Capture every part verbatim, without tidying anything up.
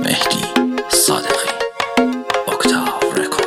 Mehdi Sadıqi, Octave Record.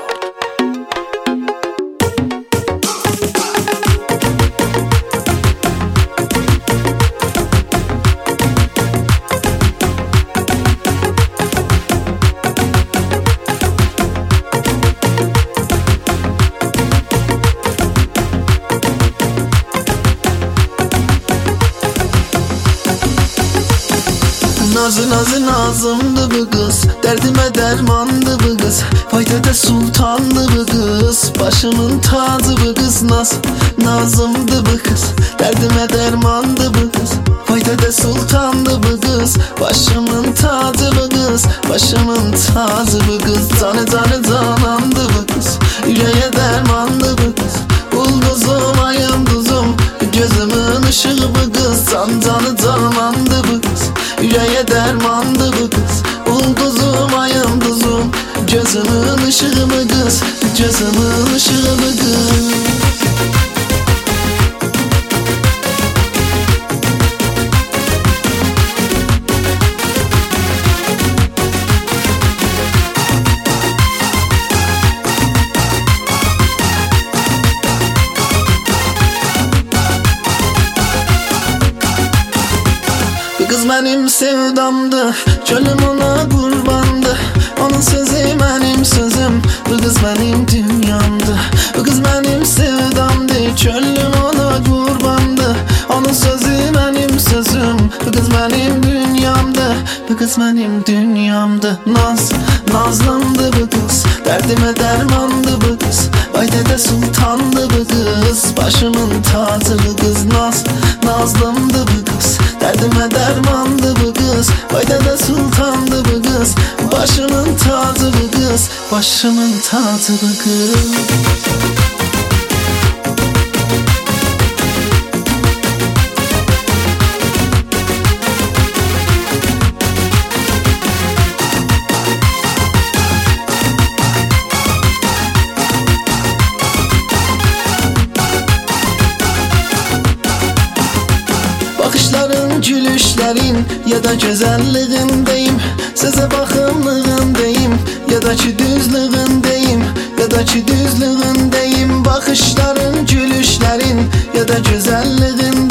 Nazı nazı nazımdı bu kız, derdime dermandı bu kız, Faytede sultandı bu kız, başımın tacı bu kız. Naz, nazımdı bu kız, derdime dermandı bu kız, Faytede sultandı bu kız, başımın tacı bu kız, başımın tacı bu kız. Canı canı canandı bu kız, yüreğe dermandı bu kız, ulduzum ayım duzum, gözümün ışığı bu kız. Can canı canandı bu kız, yüreğe dermandı bu kız, ulduzum ayım duzum, gözümün ışığı bu kız, gözümün ışığı bu kız. Kız benim sevdamdı, çölüm ona kurbandı, onun sözü benim sözüm, bu kız benim dünyamdı. Bu kız benim sevdamdı, çölüm ona kurbandı, onun sözü benim sözüm, bu kız benim dünyamdı, bu kız benim dünyamdı. Naz, nazlandı bu kız, derdime dermandı bu kız, Vaytede sultandı bu kız, başımın tacı bu kız. Naz, nazlandı bu kız, derdime dermandı bu kız, Vaytede sultandı bu kız, başımın tacı bu kız, başımın tacı bu kız. Bakışların, gülüşlerin ya da güzelliğindeyim, size bakımlığındayım ya da ki düzlüğündeyim, ya da ki düzlüğündeyim. Bakışların, gülüşlerin ya da güzelliğindeyim,